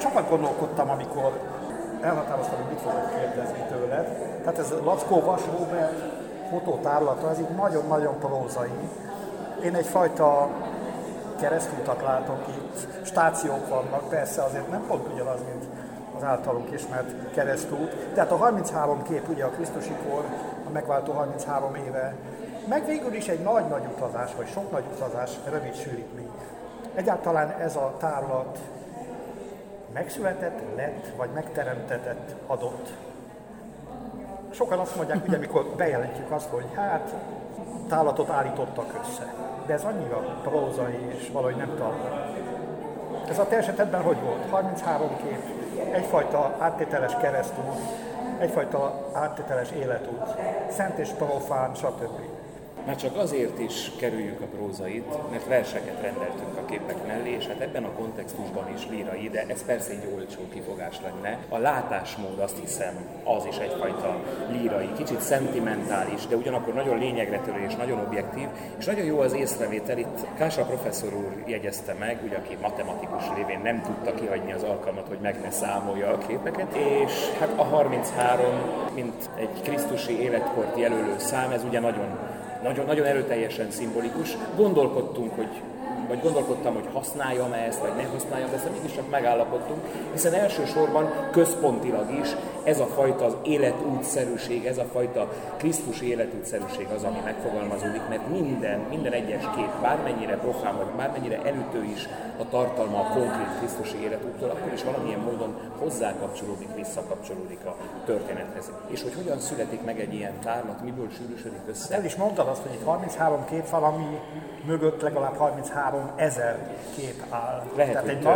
sokat gondolkodtam, amikor elhatároztam, hogy mit fogok kérdezni tőled. Tehát ez Lackó Vas Róbert fotótárlata, ez így nagyon-nagyon prózai. Én egyfajta keresztútat látok itt, stációk vannak, persze azért nem pont ugyanaz, mint az általunk ismert keresztút. Tehát a 33 kép ugye a Krisztusi kor, a megváltó 33 éve, meg végül is egy nagy-nagy utazás, vagy sok nagy utazás, rövid sűrítmény. Egyáltalán ez a tárlat megszületett, lett, vagy megteremtetett, adott. Sokan azt mondják, ugye, amikor bejelentjük azt, hogy hát tárlatot állítottak össze. De ez annyira prózai, és valahogy nem tartom. Ez a te esetedben hogy volt? 33 kép, egyfajta áttételes keresztút, egyfajta áttételes életút, szent és profán, stb. Már csak azért is kerüljük a prózait, mert verseket rendeltünk a képek mellé, és hát ebben a kontextusban is lírai, de ez persze egy olcsó kifogás lenne. A látásmód, azt hiszem, az is egyfajta lírai, kicsit szentimentális, de ugyanakkor nagyon lényegre törő és nagyon objektív, és nagyon jó az észrevétel. Itt Kása professzor úr jegyezte meg, ugye, aki matematikus lévén nem tudta kihagyni az alkalmat, hogy meg ne számolja a képeket, és hát a 33, mint egy krisztusi életkort jelölő szám, ez ugye nagyon erőteljesen szimbolikus. Gondolkodtam, hogy használjam ezt, vagy ne használjam, de ezt mégis csak megállapodtunk, hiszen elsősorban központilag is ez a fajta az életútszerűség, ez a fajta Krisztus életútszerűség az, ami megfogalmazódik, mert minden egyes kép, bármennyire profán, vagy bármennyire elütő is a tartalma a konkrét Krisztusi életúttól, akkor is valamilyen módon hozzákapcsolódik, visszakapcsolódik a történethez. És hogy hogyan születik meg egy ilyen tárlat, miből sűrűsödik össze? El is mondtad azt, hogy itt 33 kép van, ami mögött legalább 33 000 kép áll. Lehet, tehát egy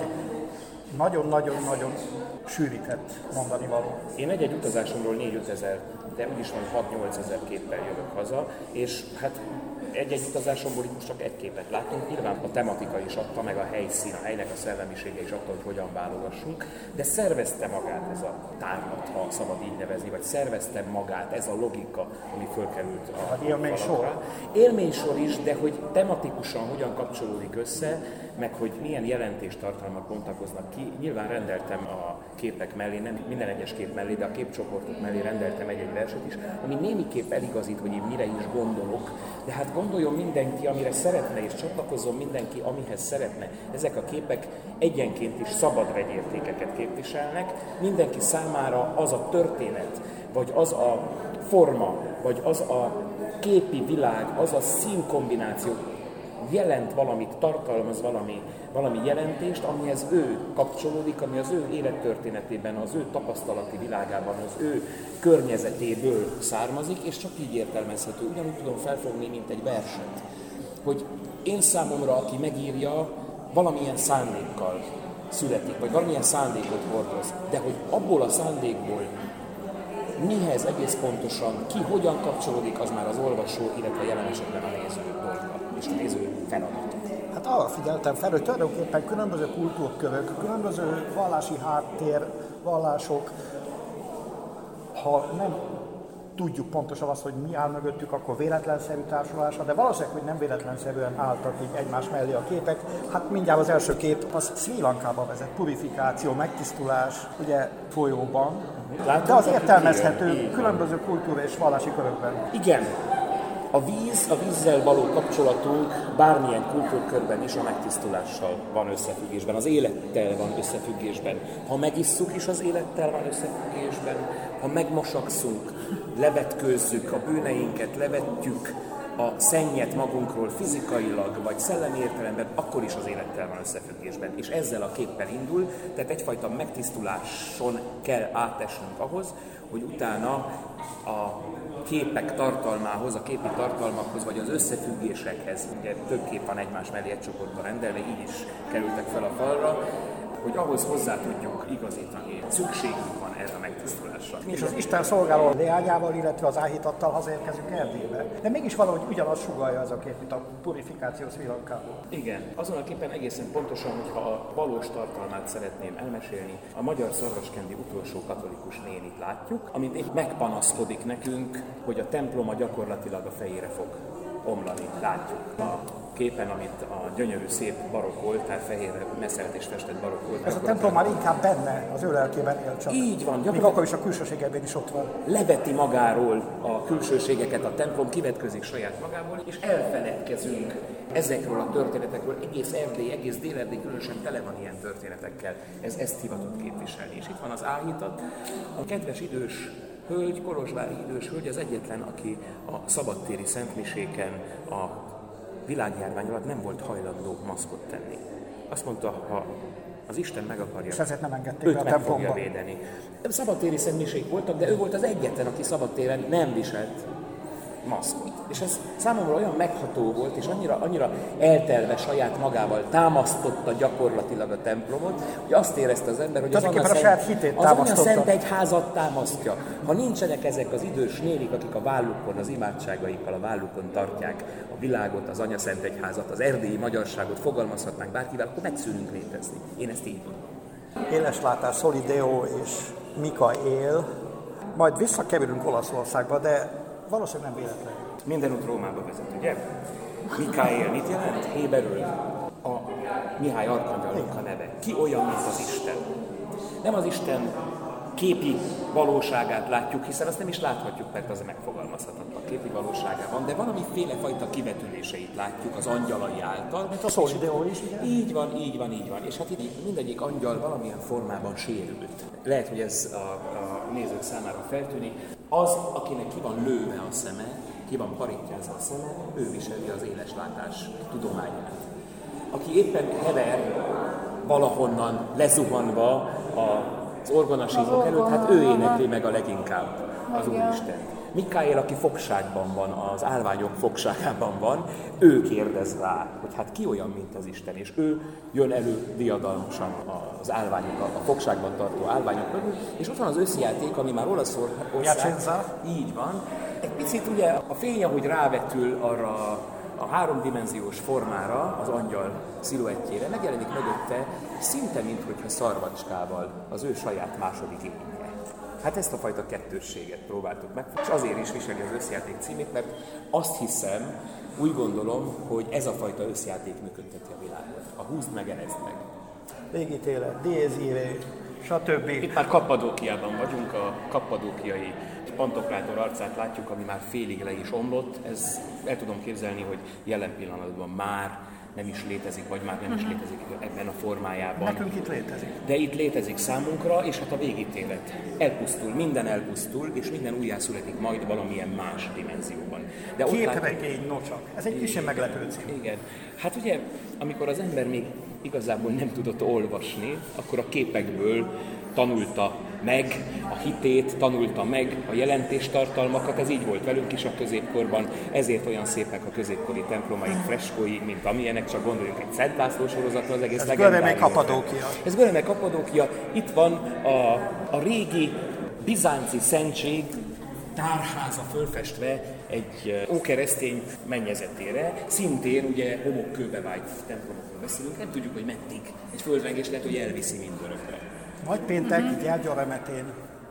nagyon-nagyon sűrített mondani való. Én egy utazásomról 4-5 ezer, de úgyis van 6-8 ezer képpel jövök haza, és hát egy utazásomból itt most csak egy képet látunk. Nyilván a tematika is adta, meg a helyszín, a helynek a szellemisége is adta, hogy hogyan válogassunk, de szervezte magát ez a tárlat, ha szabad így nevezni, vagy szervezte magát ez a logika, ami fölkerült a élménysor. Élménysor is, de hogy tematikusan hogyan kapcsolódik össze, meg hogy milyen jelentéstartalmak bontakoznak ki. Nyilván rendeltem a képek mellé, nem minden egyes kép mellé, de a képcsoportok mellé rendeltem egy verset is, ami némiképp eligazít, hogy én mire is gondolok, de hát gondoljon mindenki, amire szeretne, és csatlakozzon mindenki, amihez szeretne. Ezek a képek egyenként is szabad vegyértékeket képviselnek, mindenki számára az a történet, vagy az a forma, vagy az a képi világ, az a színkombináció jelent valamit, tartalmaz valami jelentést, amihez ő kapcsolódik, ami az ő élettörténetében, az ő tapasztalati világában, az ő környezetéből származik, és csak így értelmezhető. Ugyanúgy tudom felfogni, mint egy verset, hogy én számomra, aki megírja, valamilyen szándékkal születik, vagy valamilyen szándékot hordoz, de hogy abból a szándékból mihez egész pontosan, ki hogyan kapcsolódik, az már az olvasó, illetve jelen esetben a néző dolga, és a néző feladata. Hát arra figyeltem fel, hogy tulajdonképpen különböző kultúrkörök, különböző vallási háttér, vallások, ha nem tudjuk pontosan azt, hogy mi áll mögöttük, akkor véletlenszerű társulása, de valószínűleg, hogy nem véletlenszerűen álltak így egymás mellé a képek. Hát mindjárt az első kép az Srí Lankába vezet, purifikáció, megtisztulás, ugye folyóban, de az értelmezhető különböző kultúra és vallási körökben. Igen. A vízzel való kapcsolatunk bármilyen kultúrkörben is a megtisztulással van összefüggésben, az élettel van összefüggésben. Ha megisszuk is, az élettel van összefüggésben, ha megmosakszunk, levetkőzzük a bűneinket, levetjük a szennyet magunkról fizikailag, vagy szellemi értelemben, akkor is az élettel van összefüggésben. És ezzel a képpel indul, tehát egyfajta megtisztuláson kell átesnünk ahhoz, hogy utána a képek tartalmához, a képi tartalmakhoz, vagy az összefüggésekhez, ugye több kép van egymás mellé egy csoportban rendelve, így is kerültek fel a falra, hogy ahhoz hozzá tudjuk igazítani. Szükségünk van erre a megtisztulásra. És az Isten szolgáló leányával, illetve az áhítattal hazaérkezünk Erdélybe. De mégis valahogy ugyanaz sugallja ez a kép, mint a purifikáció Srí Lankából. Igen, azon a képen egészen pontosan, hogyha a valós tartalmát szeretném elmesélni, a magyar Szarvaskendi utolsó katolikus nénit látjuk, amit épp megpanaszkodik nekünk, hogy a temploma gyakorlatilag a fejére fog omlani. Látjuk. A képen, amit a gyönyörű szép barokk oltár, fehérre meszelt és festett barokk oltár. Ez a templom már inkább benne, az ő lelkében él csak. Így van. Még akkor is a külsőségében is ott van. Leveti magáról a külsőségeket a templom, kivetközik saját magából, és elfeledkezünk ezekről a történetekről. Egész Erdély, egész Dél-Erdély különösen tele van ilyen történetekkel. Ez ezt hivatott képviselni. És itt van az áhítat. A kedves idős hölgy, kolozsvári idős hölgy az egyetlen, aki a szabadtéri szentmiséken a világjárvány alatt nem volt hajlandó maszkot tenni. Azt mondta, ha az Isten meg akarja, és ezért nem engedték őt be a meg templomba. fogja védeni. Szabadtéri szentmisék voltak, de ő volt az egyetlen, aki szabadtéren nem viselt maszkot. És ez számomra olyan megható volt, és annyira eltelve saját magával támasztotta gyakorlatilag a templomot, hogy azt érezte az ember, hogy az Anyaszent Egyházat támasztja. Ha nincsenek ezek az idős nénik, akik a vállukon, az imádságaikkal a vállukon tartják a világot, az Anyaszent Egyházat, az erdélyi magyarságot, fogalmazhatnánk bárkivel, akkor megszűnünk létezni. Én ezt így mondom. Éleslátás, Solideo és Mikael. Majd visszakerülünk Olaszországba, de valószínűleg nem véletlenül. Minden út Rómába vezet, ugye? Mikael mit jelent? Héberül a Mihály Arkangyalnak a neve. Ki olyan, mint az Isten? Nem az Isten képi valóságát látjuk, hiszen azt nem is láthatjuk, mert az megfogalmazhatatlan képi valóságában, de valamiféle fajta kivetüléseit látjuk az angyalai által. Mint a Solideo is, ugye? Így van. És hát itt mindegyik angyal valamilyen formában sérült. Lehet, hogy ez a nézők számára feltűnik. Az, akinek ki van lőve a szeme, ki van parítjázva a szeme, ő viseli az éleslátás tudományát. Aki éppen hever valahonnan lezuhanva az orgonasítók előtt, hát ő énekli meg a leginkább az Úristen. Mikael, aki fogságban van, az állványok fogságában van, ő kérdez rá, hogy hát ki olyan, mint az Isten, és ő jön elő diadalmasan az állványok, a fogságban tartó állványok mögül, és ott van az összjáték, ami már Olaszország. Így van. Egy picit ugye a fény, ahogy rávetül arra a háromdimenziós formára, az angyal sziluettjére, megjelenik mögötte szinte, minthogyha szarvacskával az ő saját második énje. Hát ezt a fajta kettősséget próbáltuk meg, és azért is viseli az összjáték címét, mert azt hiszem, úgy gondolom, hogy ez a fajta összjáték működteti a világot. A húzd meg, erezd meg. Végítélet, dies irae, stb. Itt már Kappadókiában vagyunk, a kappadókiai Pantokrátor arcát látjuk, ami már félig le is omlott. Ez el tudom képzelni, hogy jelen pillanatban már nem is létezik, vagy már nem is létezik ebben a formájában. Nekünk itt létezik. De itt létezik számunkra, és hát a végítélet elpusztul, minden elpusztul, és minden újjászületik majd valamilyen más dimenzióban. De Képregény nocsak. Ez egy kicsit meglepő cím. Igen. Hát ugye, amikor az ember még igazából nem tudott olvasni, akkor a képekből tanulta meg a hitét, tanulta meg a jelentéstartalmakat, ez így volt velünk is a középkorban, ezért olyan szépek a középkori templomaink, freskói, mint amilyenek, csak gondoljunk egy Szent László sorozatra, az egész legendárius. Ez Göreme Kappadókia. Ez Göreme Kappadókia, itt van a régi bizánci szentség tárháza fölfestve egy ókeresztény mennyezetére, szintén ugye homokkőbe vájt templomokról beszélünk, nem tudjuk, hogy meddig. Egy földrengés lehet, hogy elviszi mindörökre. Nagy péntek, így Gyergyaremetén.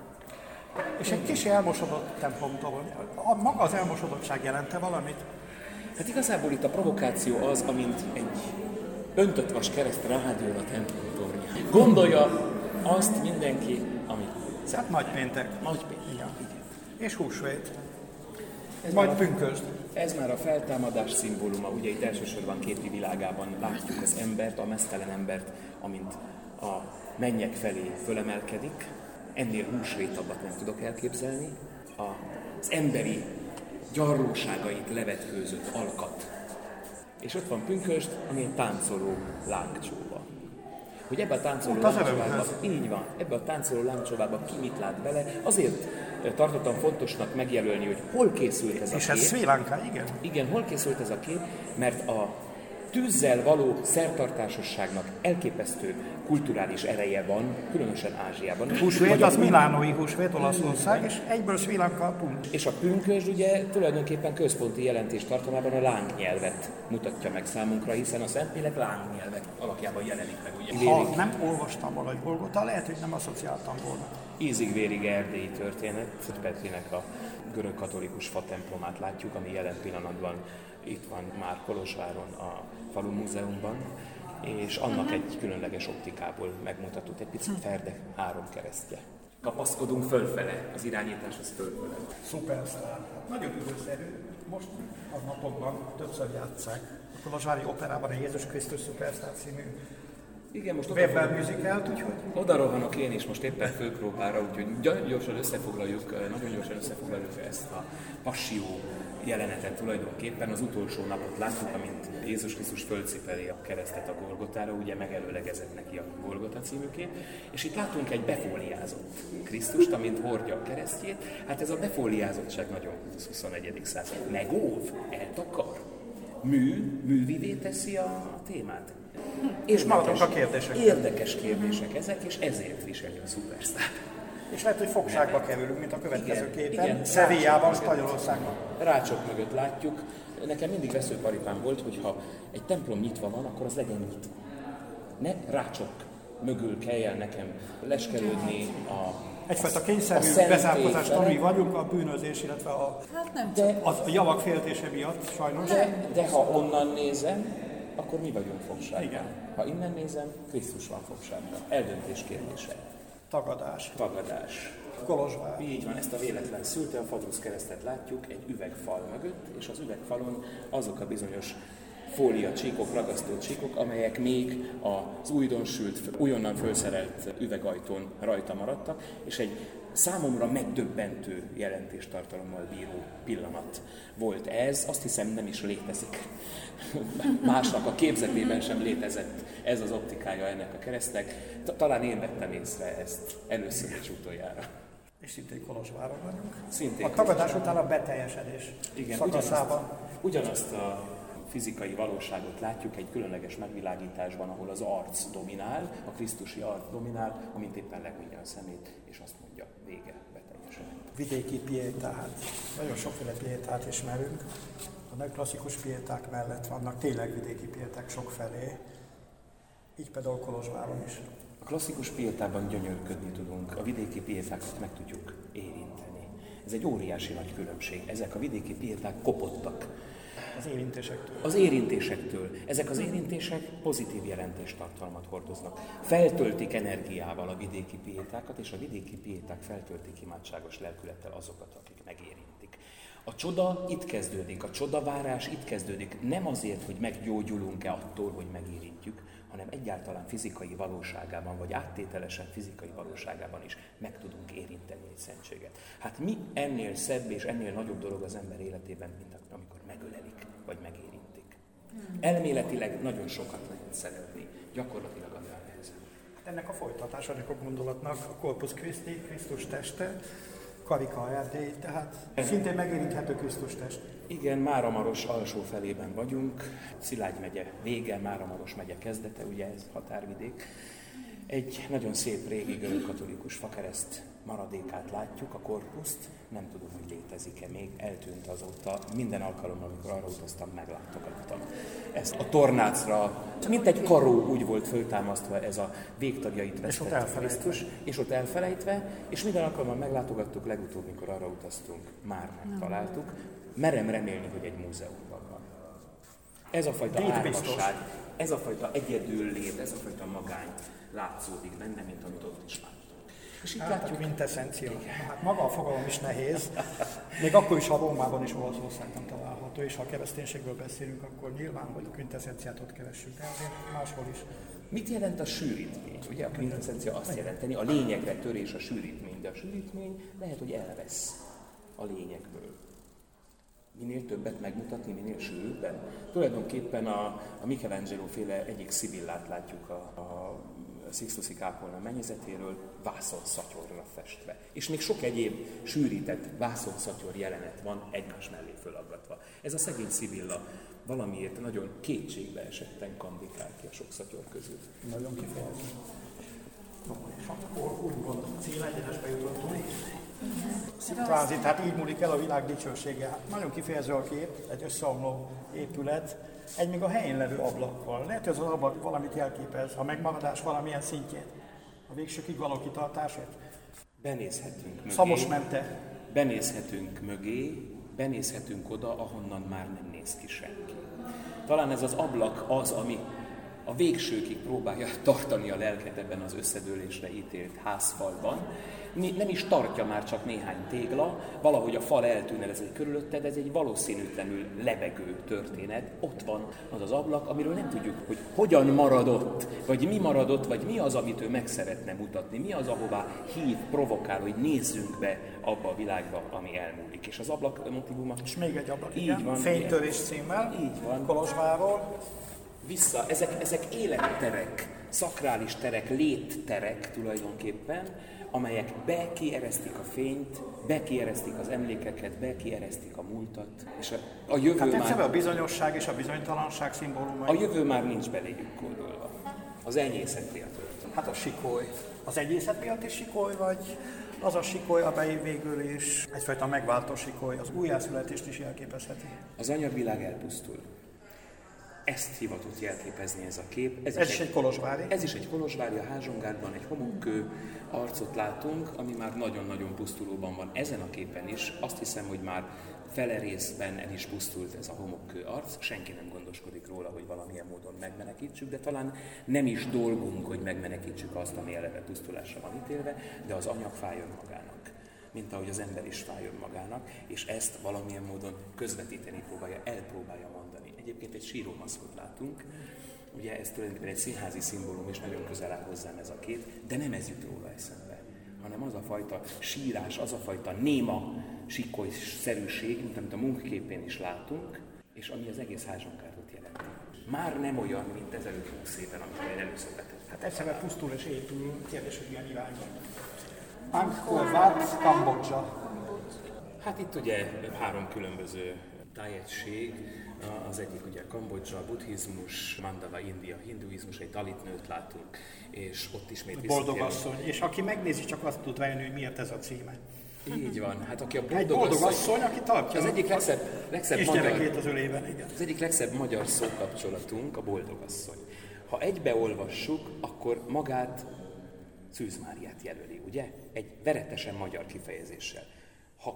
És egy kis elmosodott templomtól. Maga az elmosodottság jelente valamit? Hát igazából itt a provokáció az, amint egy öntött vas kereszt rádől a templom tornyán. Gondolja azt mindenki, amit Hát nagy péntek. Nagy péntek. Igen. És húsvét. Majd pünkösd. Ez már a feltámadás szimbóluma. Ugye itt elsősorban képi világában látjuk az embert, a meztelen embert, amint a mennyek felé fölemelkedik. Ennél húsvétabbat nem tudok elképzelni. Az emberi gyarlóságait levetkőzött alkat. És ott van pünkösd, ami egy táncoló lángcsóva. Hogy ebbe a táncoló lángcsóvába, így van, ebbe a táncoló lángcsóvába ki mit lát bele, azért tartottam fontosnak megjelölni, hogy hol készült ez a és kép. És ez Sri Lanka, igen? Igen, hol készült ez a kép, mert a tűzzel való szertartásosságnak elképesztő kulturális ereje van, különösen Ázsiában. Húsvét, az milánói húsvét, Olaszország, és egyből Sri Lanka pont. És a pünkösd ugye tulajdonképpen központi jelentés tartalmában a lángnyelvet mutatja meg számunkra, hiszen a Szentlélek lángnyelvek alapjában jelenik meg. Ugye? Ha nem olvastam valahogy Golgota, lehet, hogy nem asszociáltam volna. Ízig-vérig erdélyi történet, Petrének a görög katolikus fa templomát látjuk, ami jelen pillanatban itt van már Kolozsváron a Falu Múzeumban, és annak egy különleges optikából megmutatott, egy picit Ferde 3 keresztje. Kapaszkodunk fölfele, az irányítás az fölfele. Szupersztár. Nagyon időszerű. Most a napokban többször játsszák. A Kolozsvári Operában a Jézus Krisztus Szupersztár című igen, most Weber musicalt, úgyhogy... Oda rohanok én is most éppen főpróbára, úgyhogy nagyon gyorsan összefoglaljuk ezt a passió jelenetet tulajdonképpen. Az utolsó napot látjuk, amint Jézus Krisztus fölcipeli a keresztet a Golgotára, ugye megelőlegezett neki a Golgota című kép, és itt látunk egy befóliázott Krisztust, amint hordja a keresztjét. Hát ez a befóliázottság nagyon 21. század. Megóv, eltakar, művivé teszi a témát. És maradunk a kérdések. Érdekes kérdések ezek, és ezért viseli a szupersztár. És lehet, hogy fogságba kerülünk, mint a következő képen. Sevillában, Spanyolországban. Rácsok mögött látjuk. Nekem mindig veszőparipám volt, hogyha egy templom nyitva van, akkor az legyen nyitva. Ne rácsok mögül kelljen nekem leskelődni egyfajta kényszerű bezárkozás tanúi vagyunk a bűnözés, illetve a javak féltése miatt, sajnos. De ha onnan nézem, akkor mi vagyunk fogságban. Igen. Ha innen nézem, Krisztus van fogságban. Eldöntés kérdése. Tagadás. Kolozsvár. Így van, ezt a véletlen szülte, a Fadrusz keresztet látjuk egy üvegfal mögött, és az üvegfalon azok a bizonyos fólia csíkok, ragasztó csíkok, amelyek még az újonnan felszerelt üvegajtón rajta maradtak, és egy számomra megdöbbentő jelentéstartalommal bíró pillanat volt ez. Azt hiszem, nem is létezik. Másnak a képzetében sem létezett ez az optikája ennek a keresztnek. Talán én vettem észre ezt először és utoljára. És szintén Kolozsváron vagyunk. Szintén a tagadás után a beteljesedés szakaszában. Ugyanazt a fizikai valóságot látjuk egy különleges megvilágításban, ahol az arc dominál, a krisztusi arc dominál, amint éppen lehúnyja a szemét, és azt mondja, vége, beteljesedett. Vidéki piétát. Nagyon sokféle piétát ismerünk. A nagy klasszikus piéták mellett vannak tényleg vidéki piéták sokfelé. Így például Kolozsváron is. A klasszikus piétában gyönyörködni tudunk, a vidéki piétákat meg tudjuk érinteni. Ez egy óriási nagy különbség. Ezek a vidéki piéták kopottak. Az érintésektől. Ezek az érintések pozitív jelentéstartalmat hordoznak. Feltöltik energiával a vidéki piétákat, és a vidéki piéták feltöltik imádságos lelkülettel azokat, akik megérintik. A csoda itt kezdődik, a csodavárás itt kezdődik. Nem azért, hogy meggyógyulunk-e attól, hogy megérintjük, hanem egyáltalán fizikai valóságában, vagy áttételesen fizikai valóságában is meg tudunk érinteni egy szentséget. Hát mi ennél szebb és ennél nagyobb dolog az ember életében, mint amikor megölelik, vagy megérintik. Elméletileg nagyon sokat lehet szeretni, gyakorlatilag annál nehezebb. Hát ennek a folytatása, ennek a gondolatnak a Corpus Christi, Krisztus teste, Karika Erdély, tehát szintén megérinthető Krisztus test. Igen, Máramaros alsó felében vagyunk, Szilágy megye vége, Máramaros megye kezdete, ugye ez határvidék. Egy nagyon szép régi görögkatolikus fakereszt maradékát látjuk, a korpuszt, nem tudom, hogy létezik-e még, eltűnt azóta, minden alkalommal, amikor arra utaztam, meglátogattam. Ezt a tornácra, mint egy karó úgy volt föltámasztva ez a végtagjait vesztett Krisztus, és ott elfelejtve, és minden alkalommal meglátogattuk, legutóbb, mikor arra utaztunk, már megtaláltuk. Merem remélni, hogy egy múzeumban van. Ez a fajta árvasság, ez a fajta egyedüllét, ez a fajta magány látszódik benne, mint amit ott is láttunk. És itt látjuk quintessencia. Hát maga a fogalom is nehéz, még akkor is, ha Rómában és Olaszországban található, és ha a kereszténységből beszélünk, akkor nyilván, hogy a quintessenciát ott keressük, de azért máshol is. Mit jelent a sűrítmény? Ugye a quintessencia azt jelenteni, a lényegre törés a sűrítmény, de a sűrítmény lehet, hogy elvesz a lényegből. Minél többet megmutatni, minél sűrűbben. Tulajdonképpen a Michelangelo féle egyik szibillát látjuk a Sixtusi kápolna mennyezetéről vászonszatyorra festve. És még sok egyéb sűrített vászonszatyor jelenet van egymás mellé fölaggatva. Ez a szegény szibilla valamiért nagyon kétségbe esetten kandikál ki a sok szatyor közül. Nagyon kifejező. És akkor úgymond célegyenesbe jutottunk. Kvázi, tehát így múlik el a világ dicsősége. Hát nagyon kifejező a kép, egy összeomló épület, egy még a helyén levő ablakkal. Lehet, hogy az ablak valamit jelképez, a megmaradás valamilyen szintjét, a végsőkig való kitartását. Benézhetünk mögé. Szamos mente. Benézhetünk mögé, benézhetünk oda, ahonnan már nem néz ki senki. Talán ez az ablak az, ami a végsőkig próbálja tartani a lelket ebben az összedőlésre ítélt házfalban. Nem is tartja már csak néhány tégla, valahogy a fal eltűnelezik körülötted, ez egy valószínűtlenül lebegő történet. Ott van az az ablak, amiről nem tudjuk, hogy hogyan maradott, vagy mi maradott, vagy mi az, amit ő meg szeretne mutatni, mi az, ahová hív, provokál, hogy nézzünk be abba a világba, ami elmúlik. És az ablak motívuma... És még egy ablak, így igen, van, Fénytörés címmel, így van. Kolozsvárról. Vissza, ezek életterek, szakrális terek, létterek tulajdonképpen, amelyek bekieresztik a fényt, bekieresztik az emlékeket, bekieresztik a múltat, és a jövő hát már... a bizonyosság és a bizonytalanság szimbólumai. A jövő már nincs beléjük kódolva. Az enyészet miatt. Hát a sikoly. Az enyészet miatt is sikoly, vagy az a sikoly, amely végül is egyfajta megváltó sikoly, az újjászületést is jelképezheti. Az anyagvilág elpusztul. Ezt hivatott jelképezni ez a kép. Ez is egy kolozsvári. Ez is egy kolozsvári, a Házsongárban egy homokkő arcot látunk, ami már nagyon-nagyon pusztulóban van. Ezen a képen is azt hiszem, hogy már fele részben el is pusztult ez a homokkő arc. Senki nem gondoskodik róla, hogy valamilyen módon megmenekítsük, de talán nem is dolgunk, hogy megmenekítsük azt, ami eleve pusztulásra van ítélve, de az anyag fáj önmagának, mint ahogy az ember is fáj önmagának, és ezt valamilyen módon közvetíteni próbálja, elpróbálja mondani. Egyébként egy sírómaszkot látunk, ugye ez tulajdonképpen egy színházi szimbólum, és nagyon közel áll hozzám ez a kép, de nem ez jut róla eszembe, hanem az a fajta sírás, az a fajta néma sikolyszerűség, mint amit a munkképén is látunk, és ami az egész Házsongárot jelenti. Már nem olyan, mint ezelőtt 20 éven, amikor én először betettem. Hát egyszerűen pusztul és épül, kérdés, hogy milyen irányban. Angkor Wat, Kambodzsa. Hát itt ugye 3 különböző tájegység, az egyik ugye Kambodzsa, buddhizmus, Mandava, India, hinduizmus, egy dalit nőt látunk, és ott ismét boldogasszony, és aki megnézi, csak azt tud rájönni, hogy miért ez a címe. Így van, hát aki a boldogasszony, aki tartja az egyik legszebb magyar, az ölében, igen. Az egyik legszebb magyar szókapcsolatunk a boldogasszony. Ha egybeolvassuk, akkor magát Szűz Máriát jelöli, ugye? Egy veretesen magyar kifejezéssel. Ha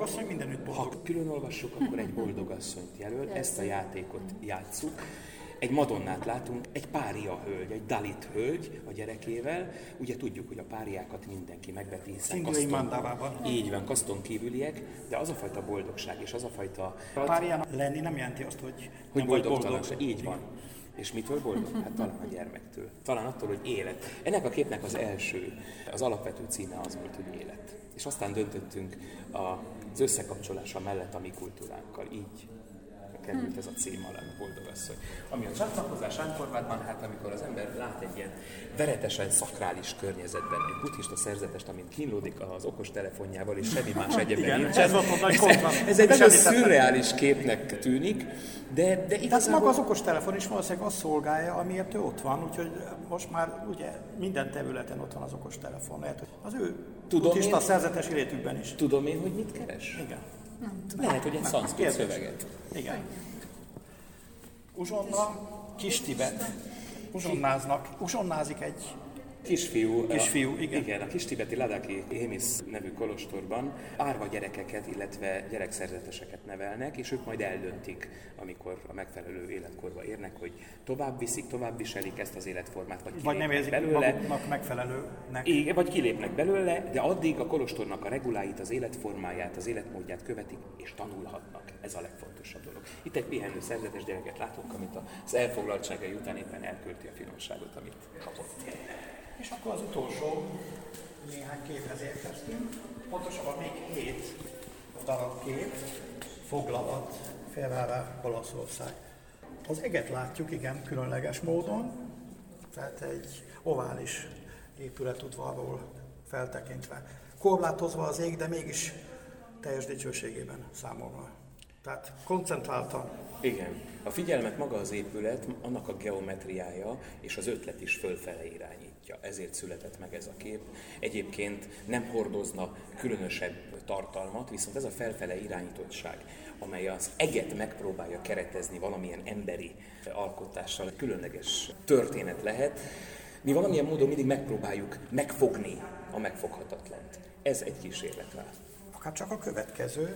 külön olvassuk, akkor egy boldogasszonyt jelöl, ezt a játékot játsszuk. Egy Madonnát látunk, egy pária hölgy, egy dalit hölgy a gyerekével. Ugye tudjuk, hogy a páriákat mindenki megveti, hiszen így van, kaszton kívüliek, de az a fajta boldogság és az a fajta... Páriának lenni nem jelenti azt, hogy boldogtalanság. Így van. És mitől boldog? Hát talán a gyermektől. Talán attól, hogy élet. Ennek a képnek az első, az alapvető címe az volt, hogy élet. És aztán döntöttünk az összekapcsolása mellett a mi kultúránkkal. Így került ez a cím alá, a boldogasszony. Ami a csatlakozás Angkor Watban, hát amikor az ember lát egy ilyen veretesen szakrális környezetben egy buddhista szerzetest, amint kínlódik az okostelefonjával, és semmi más egyébben nincsen. Ez egy nagyon szürreális képnek tűnik, de igazából... maga az okostelefon is valószínűleg azt szolgálja, amiért ő ott van, úgyhogy most már ugye minden területen ott van az okostelefon. Lehet, hogy az ő buddhista szerzetes életükben is. Tudom én, hogy mit keres? Igen. Lehet, hogy egy szanszkrit szöveget. Igen. Uzsonna, Kis-Tibet. Uzsonnázik egy kisfiú, igen. Igen, a kis-tibeti Ladaki Hémis nevű kolostorban árva gyerekeket, illetve gyerekszerzeteseket nevelnek, és ők majd eldöntik, amikor a megfelelő életkorba érnek, hogy tovább viszik, tovább viselik ezt az életformát, vagy nem érzik maguknak megfelelőnek. Igen, vagy kilépnek belőle, de addig a kolostornak a reguláit, az életformáját, az életmódját követik, és tanulhatnak. Ez a legfontosabb dolog. Itt egy pihenő szerzetes gyereket látunk, amit az elfoglaltságai után éppen elkölti a finomságot, amit kapott. És akkor az utolsó néhány képhez érkeztünk, pontosabban még 7 darab kép, foglalat, Ferrara, Olaszország. Az eget látjuk, igen, különleges módon, tehát egy ovális épületudvarról feltekintve. Korlátozva az ég, de mégis teljes dicsőségében számolva. Tehát koncentráltan. Igen. A figyelmet maga az épület, annak a geometriája és az ötlet is fölfele irányítja. Ezért született meg ez a kép. Egyébként nem hordozna különösebb tartalmat, viszont ez a felfele irányítottság, amely az eget megpróbálja keretezni valamilyen emberi alkotással, különleges történet lehet. Mi valamilyen módon mindig megpróbáljuk megfogni a megfoghatatlant. Ez egy kísérlet rá. Akár csak a következő,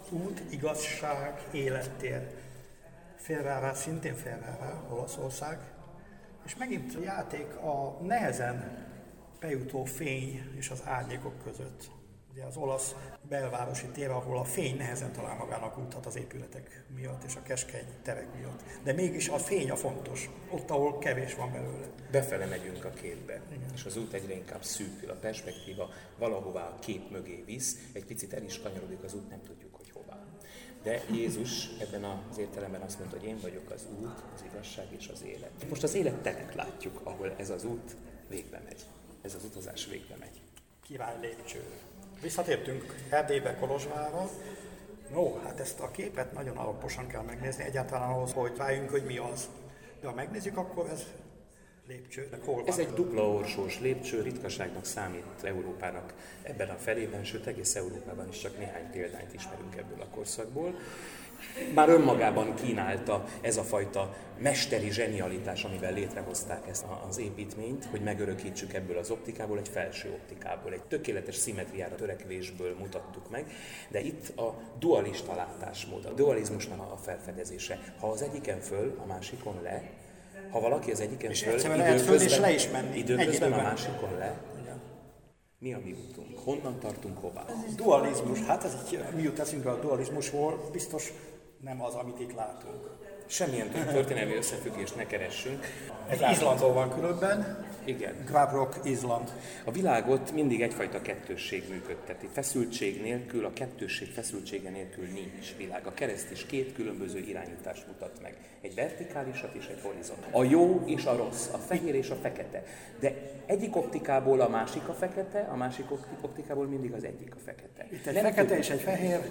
út, igazság, élettér. Ferrara, szintén Ferrara, Olaszország. És megint a játék a nehezen bejutó fény és az árnyékok között. Ugye az olasz belvárosi tér, ahol a fény nehezen talál magának útat az épületek miatt és a keskeny terek miatt. De mégis a fény a fontos, ott, ahol kevés van belőle. Befele megyünk a képbe, igen. És az út egyre inkább szűkül, a perspektíva valahová a kép mögé visz, egy picit el is kanyarodik az út, nem tudjuk, hogy hová. De Jézus ebben az értelemben azt mondta, hogy én vagyok az út, az igazság és az élet. Most az életteret látjuk, ahol ez az út végbe megy. Ez az utazás végbe megy. Király lépcső. Visszatértünk Erdélybe, Kolozsvárra. No, hát ezt a képet nagyon alaposan kell megnézni, egyáltalán ahhoz, hogy rájunk, hogy mi az. De ha megnézzük, akkor ez lépcső. Ez egy dupla orsós lépcső, ritkaságnak számít Európának ebben a felében, sőt egész Európában is csak néhány példányt ismerünk ebből a korszakból. Már önmagában kínálta ez a fajta mesteri zsenialitás, amivel létrehozták ezt az építményt, hogy megörökítsük ebből az optikából, egy felső optikából, egy tökéletes szimmetriára törekvésből mutattuk meg, de itt a dualista látásmód, a dualizmusnak a felfedezése. Ha az egyiken föl, a másikon le, ha valaki az egyiken föl, időközben a másikon le, mi a mi útunk? Honnan tartunk hová? Dualizmus, hát ez egy, mi jut eszünkbe a dualizmusból, biztos nem az, amit itt látunk. Semmilyen történelmi összefüggést ne keressünk. Ez Izlandon van különben. Igen. Grábrok, Izland. A világot mindig egyfajta kettősség működteti. Feszültség nélkül, a kettősség feszültsége nélkül nincs világ. A kereszt is két különböző irányítást mutat meg. Egy vertikálisat és egy horizontális. A jó és a rossz, a fehér és a fekete. De egyik optikából a másik a fekete, a másik optikából mindig az egyik a fekete. Itt egy fekete és egy fehér.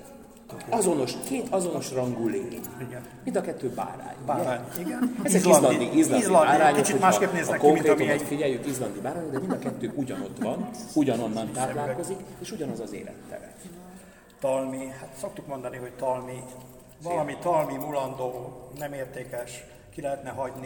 Két azonos rangú lény. Igen. Mind a kettő bárány. Bárány, igen. Ezek izlandi bárányok, kicsit másképp néznek ki, mint ami egy... figyeljük, izlandi bárányok, de mind a kettő ugyanott van, ugyanonnan táplálkozik, és ugyanaz az élettere. Talmi, hát szoktuk mondani, hogy talmi, valami talmi, mulandó, nem értékes, ki lehetne hagyni,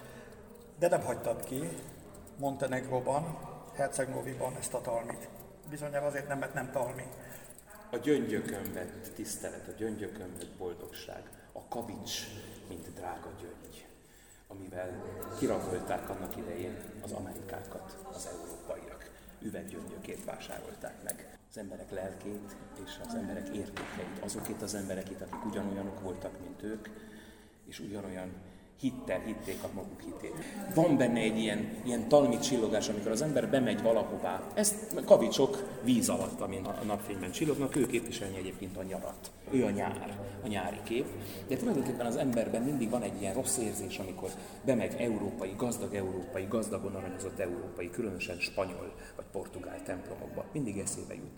de nem hagytad ki Montenegróban, Herceg-Noviban ezt a talmit. Bizonyára azért nem, mert nem talmi. A gyöngyökön vett tisztelet, a gyöngyökön vett boldogság, a kavics, mint drága gyöngy, amivel kirabolták annak idején az amerikákat, az európaiak. Üveggyöngyökért vásárolták meg az emberek lelkét és az emberek értékeit, azokét az emberekét, akik ugyanolyanok voltak, mint ők, és ugyanolyan hittel hitték a maguk hitét. Van benne egy ilyen talmi csillogás, amikor az ember bemegy valahová. Ezt kavicsok víz alatt, amint a napfényben csillognak, ő képviselni egyébként a nyarat. Ő a nyár, a nyári kép. De tulajdonképpen az emberben mindig van egy ilyen rossz érzés, amikor bemegy európai, gazdagon aranyozott európai, különösen spanyol vagy portugál templomokba. Mindig eszébe jut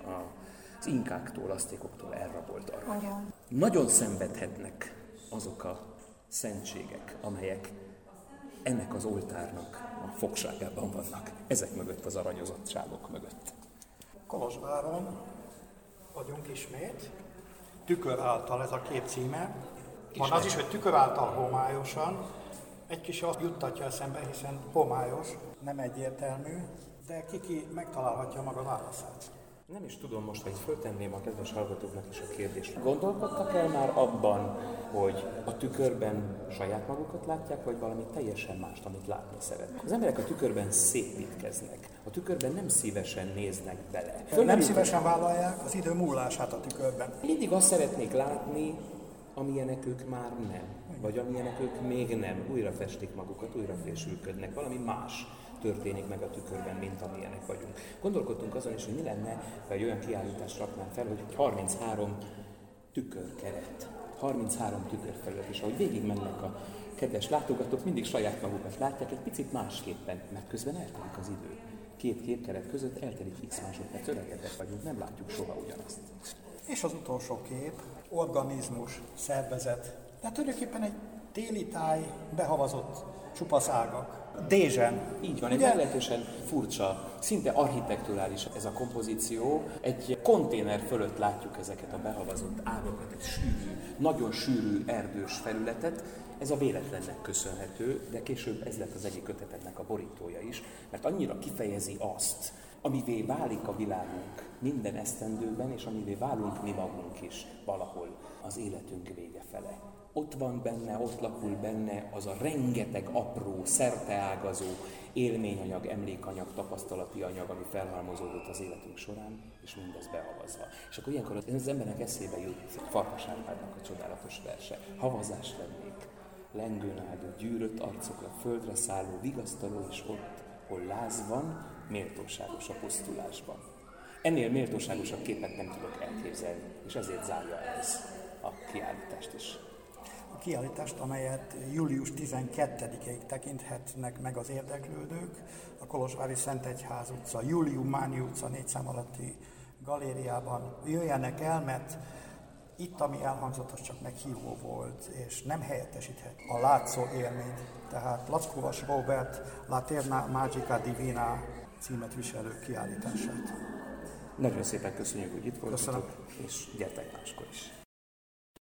az inkáktól, aztékoktól elrabolt arany. Nagyon szenvedhetnek azok a szentségek, amelyek ennek az oltárnak a fogságában vannak. Ezek mögött, az aranyozottságok mögött. Kolozsváron vagyunk ismét. Tükör által ez a kép címe. Van az is, hogy tükör által homályosan. Egy kis azt juttatja eszembe, hiszen homályos, nem egyértelmű, de ki megtalálhatja maga válaszát. Nem is tudom most, hogy föltenném a kedves hallgatóknak is a kérdést. Gondolkodtak el már abban, hogy a tükörben saját magukat látják, vagy valami teljesen mást, amit látni szeretnek? Az emberek a tükörben szépítkeznek. A tükörben nem szívesen néznek bele. Nem szívesen vállalják az idő múlását a tükörben. Mindig azt szeretnék látni, amilyenek ők már nem. Vagy amilyenek ők még nem. Újra festik magukat, újra fésülködnek. Valami más történik meg a tükörben, mint amilyenek vagyunk. Gondolkodtunk azon is, hogy mi lenne, ha egy olyan kiállítást raknánk fel, hogy 33 tükörkeret, 33 tükörfelület, és ahogy végig mennek a kedves látogatók, mindig saját magukat látják egy picit másképpen, mert közben eltelik az idő. Két képkeret között eltelik x másodperc, öregedek vagyunk, nem látjuk soha ugyanazt. És az utolsó kép, organizmus, szervezet, de tulajdonképpen egy téli táj, behavazott csupasz ágak. Dézsen. Így van, egy meglehetősen furcsa, szinte architekturális ez a kompozíció. Egy konténer fölött látjuk ezeket a behavazott ágakat, egy sűrű, nagyon sűrű erdős felületet. Ez a véletlennek köszönhető, de később ez lett az egyik kötetemnek a borítója is, mert annyira kifejezi azt, amivé válik a világunk minden esztendőben, és amivé válunk mi magunk is valahol az életünk vége fele. Ott van benne, ott lakul benne az a rengeteg apró, szerteágazó élményanyag, emlékanyag, tapasztalati anyag, ami felhalmozódott az életünk során, és mindez behavazva. És akkor ilyenkor az embernek eszébe jut Farkas Árpádnak a csodálatos verse. Havazás lennék, lengőn áldó, gyűrött arcokra, földre szálló, vigasztaló, és ott, hol láz van, méltóságos a pusztulásban. Ennél méltóságosabb képet nem tudok elképzelni, és ezért zárja ez a kiállítást is. A kiállítást, amelyet július 12-ig tekinthetnek meg az érdeklődők, a Kolozsvári Szentegyház utca, Júlium-Máni utca 4 szám alatti galériában jöjjenek el, mert itt, ami elhangzott, az csak meghívó volt, és nem helyettesíthet a látszó élményt. Tehát Lackóvas Róbert La Terna Magica Divina címet viselő kiállítását. Nagyon szépen köszönjük, hogy itt voltatok, Köszönöm. és gyertek máskor is.